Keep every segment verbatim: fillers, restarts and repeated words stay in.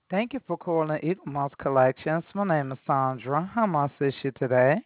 Thank you for calling Eagle Moss Collections. My name is Sandra. How may I assist you today?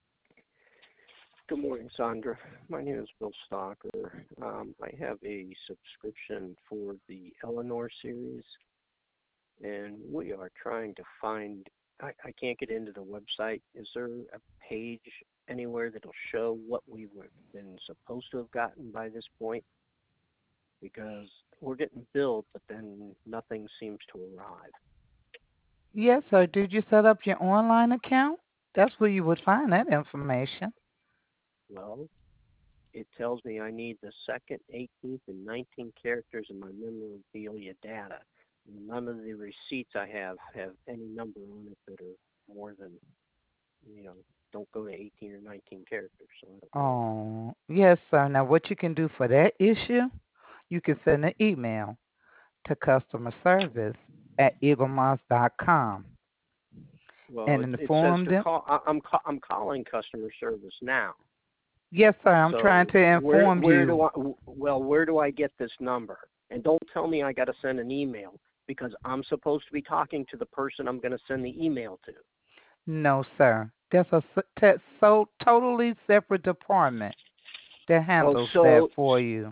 Good morning, Sandra. My name is Bill Stalker. Um, I have a subscription for the Eleanor series, and we are trying to find. I, I can't get into the website. Is there a page anywhere that'll show what we've been supposed to have gotten by this point? Because we're getting billed, but then nothing seems to arrive. Yes, sir. Did you set up your online account? That's where you would find that information. Well, it tells me I need the second, eighteenth, and nineteenth characters in my memorabilia data. None of the receipts I have have any number on it that are more than, you know, don't go to eighteen or nineteen characters, so I don't know. Oh, yes, sir. Now, what you can do for that issue, you can send an email to customer service at eaglemoss dot com Well, and it, it says inform to them. call. I, I'm ca- I'm calling customer service now. Yes, sir. I'm trying So to where inform where do you. I well where do I get this number? And don't tell me I got to send an email because I'm supposed to be talking to the person I'm going to send the email to. No, sir. There's a s- te- so totally separate department that Oh, handles that so for you.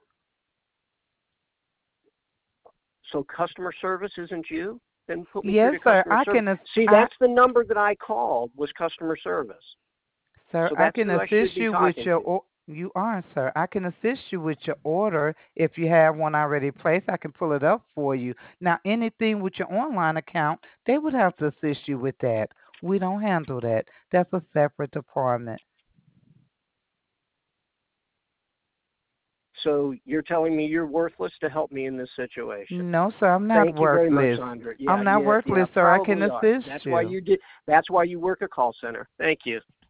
so customer service isn't you? Then put me through Yes, to sir. customer I service. can. ass- See, I that's the number that I called was customer service. Sir, So I that's can who I should assist be you with talking your to. or you are, sir. I can assist you with your order if you have one already placed. I can pull it up for you. Now, anything with your online account, they would have to assist you with that. We don't handle that. That's a separate department. So you're telling me you're worthless to help me in this situation. No, sir, I'm not Thank you very much, worthless. Sandra. Yeah, I'm not yeah, yeah, worthless, sir. I can probably are. That's assist why you. you did that's why you work a call center. Thank you.